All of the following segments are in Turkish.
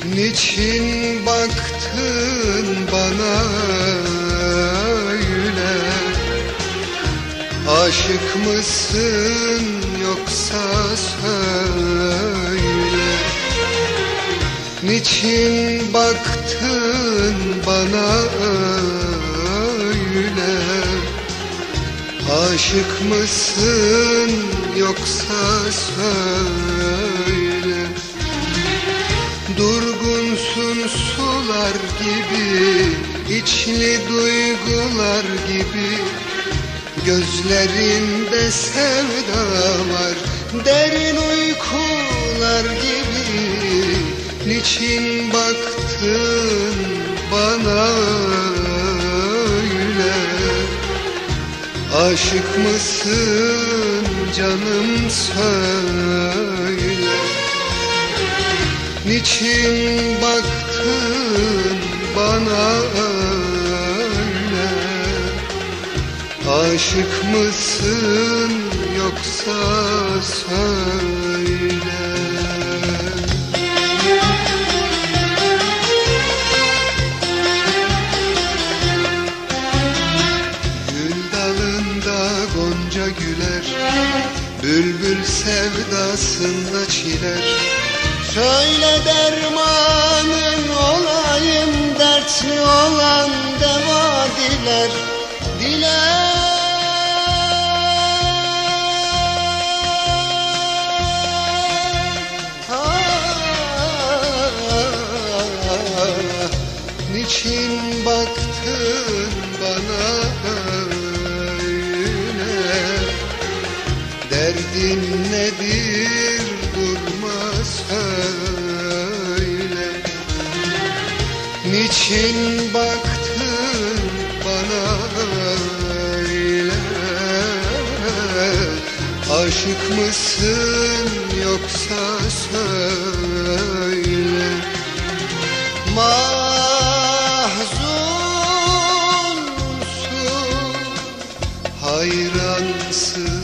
Niçin baktın bana öyle? Aşık mısın yoksa söyle. Niçin baktın bana öyle? Aşık mısın yoksa söyle. Durgunsun sular gibi, içli duygular gibi. Gözlerinde sevda var, derin uykular gibi. Niçin baktın bana öyle? Aşık mısın canım söyle. Niçin baktın bana öyle? Aşık mısın yoksa söyle. Gül dalında gonca güler, bülbül sevdasında çiler. Söyle dermanın olayım, dertli olan deva diler, diler. Niçin baktın bana öyle? Derdin nedir? Durma söyle. Niçin baktın bana öyle? Aşık mısın yoksa söyle. Mahzunsun, hayransın,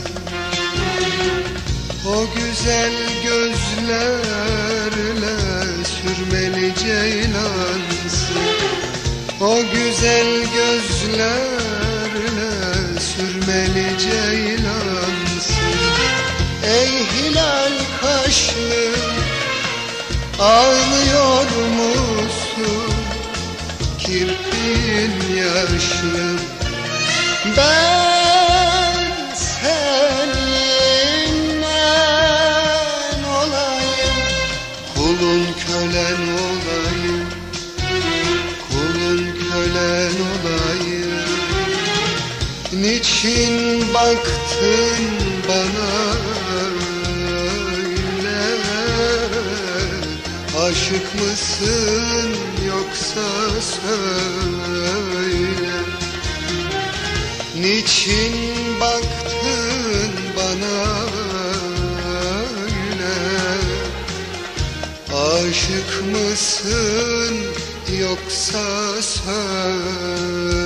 o güzel gözlerle sürmeli ceylansın. O güzel gözlerle sürmeli ceylansın. Ey hilal kaşlım, ağlıyor musun? Kirpin yaşlı. Ben seninle olayım, kulun kölen olayım, kulun kölen olayım. Niçin baktın bana öyle? Aşık mısın yoksa söyle. Niçin baktın bana öyle? Aşık mısın yoksa söyle.